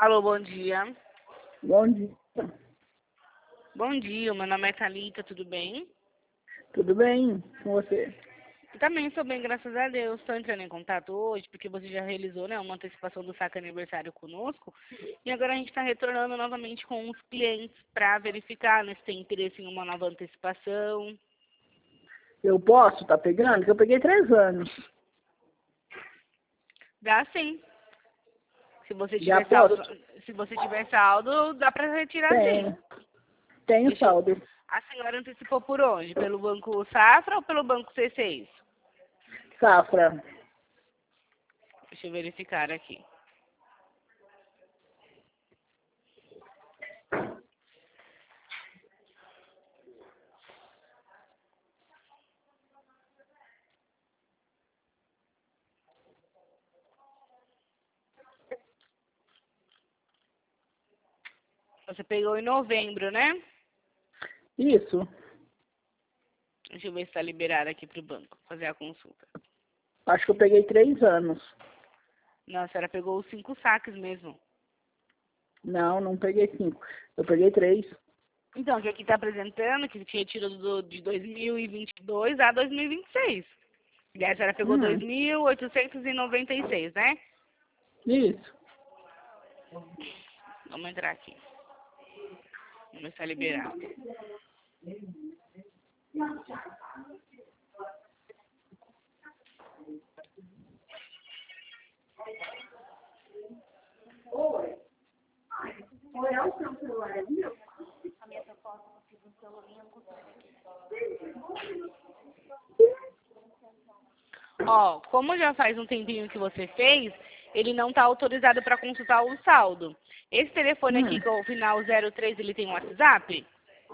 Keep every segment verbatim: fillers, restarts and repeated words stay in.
Alô, bom dia. Bom dia. Bom dia, meu nome é Thalita, tudo bem? Tudo bem com você? Eu também estou bem, graças a Deus. Estou entrando em contato hoje porque você já realizou, né, uma antecipação do saque aniversário conosco. E agora a gente está retornando novamente com os clientes para verificar, né, se tem interesse em uma nova antecipação. Eu posso estar tá pegando? Porque eu peguei três anos. Dá sim. Se você Já tiver saldo, posso? se você tiver saldo, dá para retirar sim. Tenho. Tenho Deixa eu... saldo. A senhora antecipou por onde? Pelo Banco Safra ou pelo Banco C seis? Safra. Deixa eu verificar aqui. Você pegou em novembro, né? Isso. Deixa eu ver se está liberado aqui para o banco, fazer a consulta. Acho que eu peguei três anos. Não, a senhora pegou os cinco saques mesmo. Não, não peguei cinco. Eu peguei três. Então, que aqui está apresentando que tinha tirado do, de dois mil e vinte e dois a dois mil e vinte e seis. E aí a senhora pegou Hum. dois mil oitocentos e noventa e seis, né? Isso. Vamos entrar aqui. Vamos ver se está liberado. Oi. Oi, é o seu celular ali? A minha proposta é um celular com Ó, como já faz um tempinho que você fez, ele não está autorizado para consultar o saldo. Esse telefone Hum. aqui, com o final zero três, ele tem um WhatsApp?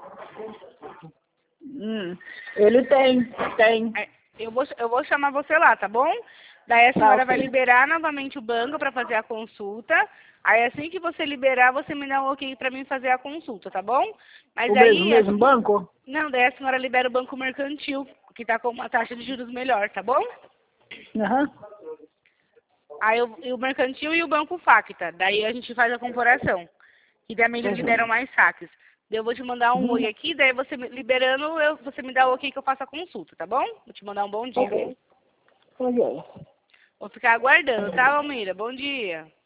Hum. Ele tem. Tem. É, Eu vou, eu vou chamar você lá, tá bom? Daí a Tá, senhora vai ok. liberar novamente o banco para fazer a consulta. Aí assim que você liberar, você me dá um ok para mim fazer a consulta, tá bom? Mas O mesmo, aí, a- mesmo banco? não, daí a senhora libera o banco mercantil, que tá com uma taxa de juros melhor, tá bom? Aham. Aí o, e o mercantil e o banco Facta. Daí a gente faz a comparação. Que também eles liberam mais saques. Daí eu vou te mandar um oi Uhum. aqui, daí você me- liberando, eu, você me dá o ok que eu faço a consulta, tá bom? Vou te mandar um bom dia. Ok. Ok. Vou ficar aguardando, tá, Almira? Bom dia.